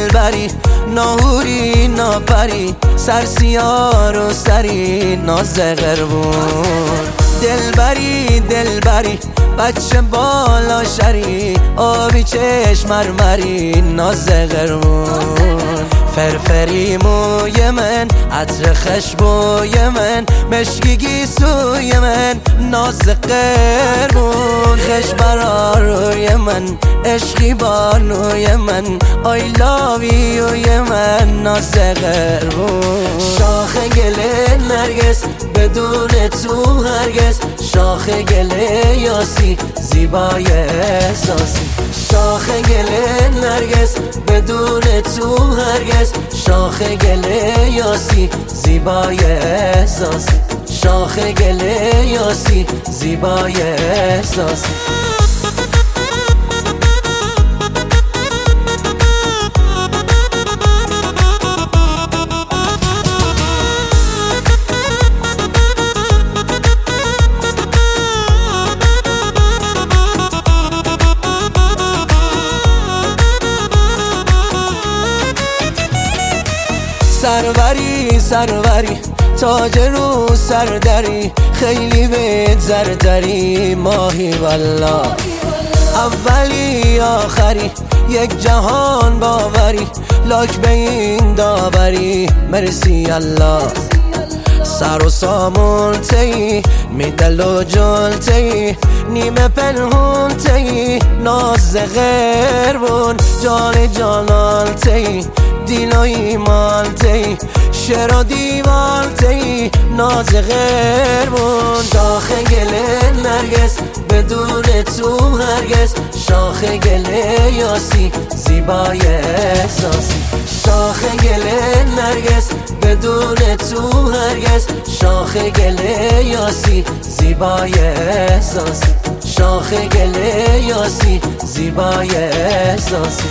دلبری ناهوری ناپری سرسیار و سری ناز قربون دلبری دلبری بچه بالا شری آبی چشم مرمری ناز قربون فرفری موی من عطر خشبوی من مشکی گیسوی من ناز قربون خش براروی من عشقی بانوی من I love you من ناز قربون شاخ گل نرگس بدون تو هرگز شاخ گل یاسی زیبای احساسی شاخ گل نرگس بدون تو هرگز شاخ گل یاسی زیبای احساسی شاخ گل یاسی زیبای احساسی سروری سروری تاج رو سردری خیلی بهت زردری ماهی والله اولی آخری یک جهان باوری لاک به این داوری مرسی الله سر و سامون تی میدل و جل تی نیمه پنهون تی ناز غربون جان جانان تی دین و ایمان تی شعر و دیوان تی ناز غربون شاخ گل نرگس بدون تو هرگز شاخ گل یاسی زیبای احساسی شاخ گل نرگس بدون تو هرگز شاخ گل یاسی زیبای احساسی شاخ گل یاسی زیبای احساسی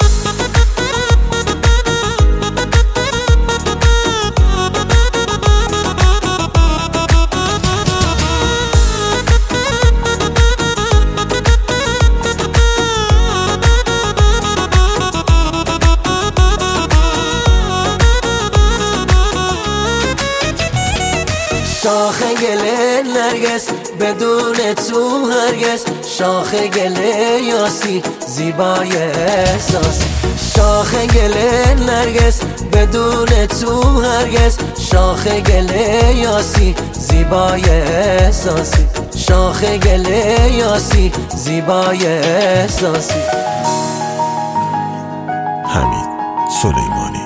شاخ گل نرگس بدون تو هرگز شاخ گل یاسی زیبای احساسی شاخ گل نرگس بدون تو هرگز شاخ گل یاسی زیبای احساسی شاخ گل یاسی زیبای احساسی حمید سلیمانی